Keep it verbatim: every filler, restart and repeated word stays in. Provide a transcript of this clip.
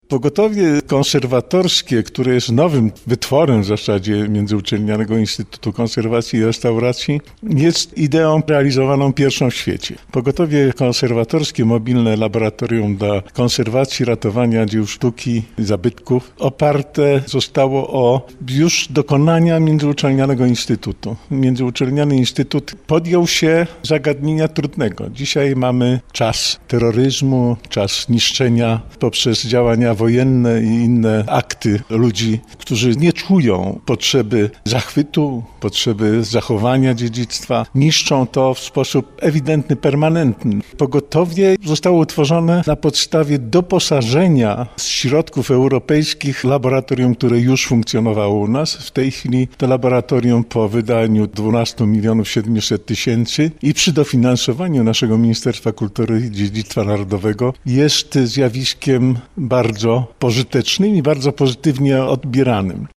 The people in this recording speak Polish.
Pogotowie konserwatorskie, które jest nowym wytworem w zasadzie Międzyuczelnianego Instytutu Konserwacji i Restauracji, jest ideą realizowaną pierwszą w świecie. Pogotowie konserwatorskie, mobilne laboratorium dla konserwacji, ratowania dzieł sztuki i zabytków, oparte zostało o już dokonania Międzyuczelnianego Instytutu. Międzyuczelniany Instytut podjął się zagadnienia trudnego. Dzisiaj mamy czas terroryzmu, czas niszczenia poprzez działania wojenne i inne akty ludzi, którzy nie czują potrzeby zachwytu, potrzeby zachowania dziedzictwa, niszczą to w sposób ewidentny, permanentny. Pogotowie zostało utworzone na podstawie doposażenia z środków europejskich laboratorium, które już funkcjonowało u nas. W tej chwili to laboratorium po wydaniu dwunastu milionów siedmiuset tysięcy i przy dofinansowaniu naszego Ministerstwa Kultury i Dziedzictwa Narodowego jest zjawiskiem bardzo pożytecznym i bardzo pozytywnie odbieranym.